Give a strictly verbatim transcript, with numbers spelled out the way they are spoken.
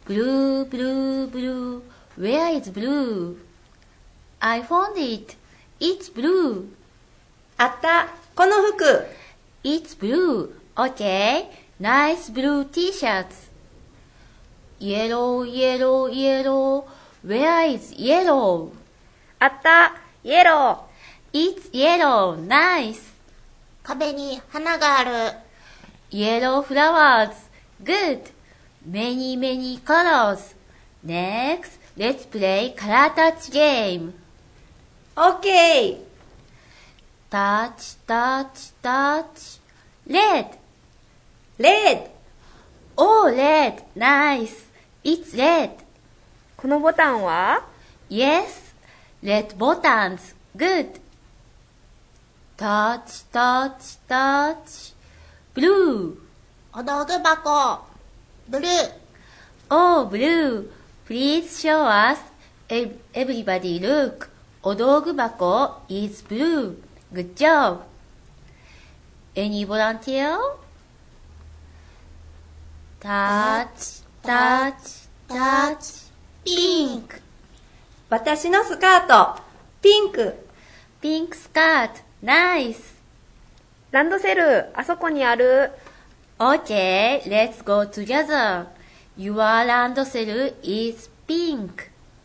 Blue, blue, blue. Where is blue? I found it. It's blue. あった。この服。 It's blue. Okay. Nice blue t-shirts. Yellow, yellow, yellow. Where is yellow? あった。イエロー。It's yellow. Nice. 壁に花がある。 Yellow flowers. Good. Many, many colors. Next, let's play color touch game. Okay. Touch, touch, touch. Red. Red. Oh, red. Nice. It's red. このボタンは Yes. Red buttons. Good. Touch, touch, touch. Blue. お道具箱。ブルー。 Oh, blue. Please show us. Everybody look. お道具箱 is blue. Good job. Any volunteer? Touch, touch, touch. Pink. 私のスカート。ピンク。 Pink skirt. Nice. ランドセル、あそこにある。 Okay, let's go together. Your laundry is pink.